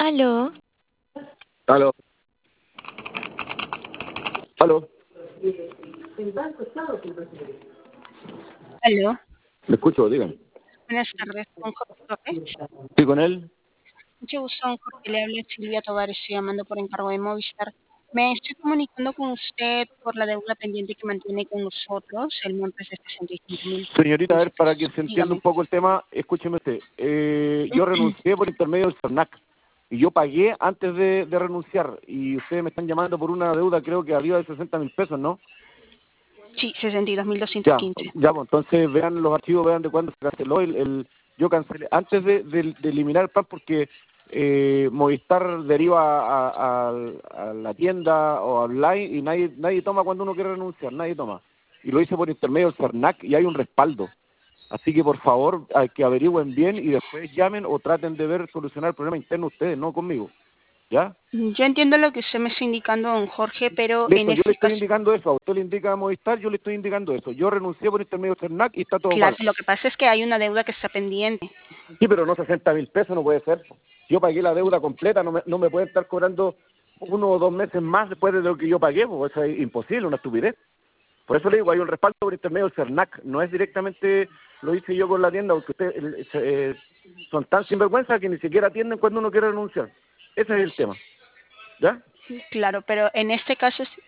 Aló, Aló, aló, Aló, me escucho, dígame. buenas tardes, con Jorge Torres. ¿Estoy con él? Mucho gusto, don Jorge. Le habla Silvia Tovar, estoy llamando por encargo de Movistar. Me estoy comunicando con usted por la deuda pendiente que mantiene con nosotros, el monto es de 65.000 Señorita, a ver, para que pesos. se entienda un Dígame. poco el tema, escúcheme usted. Yo renuncié por intermedio del CERNAC y yo pagué antes de renunciar y ustedes me están llamando por una deuda creo que arriba de 60.000 pesos, ¿no? Sí, 62.215. Ya, ya, pues, entonces vean los archivos, vean de cuándo se canceló yo cancelé antes de eliminar el plan porque Movistar deriva a la tienda o online y nadie toma cuando uno quiere renunciar, nadie toma. Y lo hice por intermedio del CERNAC y hay un respaldo. Así que por favor, hay que averigüen bien y después llamen o traten de ver solucionar el problema interno ustedes, no conmigo. ¿Ya? Yo entiendo lo que usted me está indicando, don Jorge, pero en Listo, yo le este estoy caso, indicando eso, a usted le indica a Movistar, yo le estoy indicando eso. Yo renuncié por intermedio del CERNAC y está todo claro, mal. lo que pasa es que hay una deuda que está pendiente. Sí, pero no 60.000 pesos no puede ser. Yo pagué la deuda completa, no me pueden estar cobrando 1 o 2 meses más después de lo que yo pagué, pues eso es imposible, una estupidez. Por eso le digo, hay un respaldo por intermedio del CERNAC, no es directamente, lo hice yo con la tienda, porque ustedes son tan sinvergüenza que ni siquiera atienden cuando uno quiere renunciar. Ese es el tema, ¿ya? Claro, pero en este caso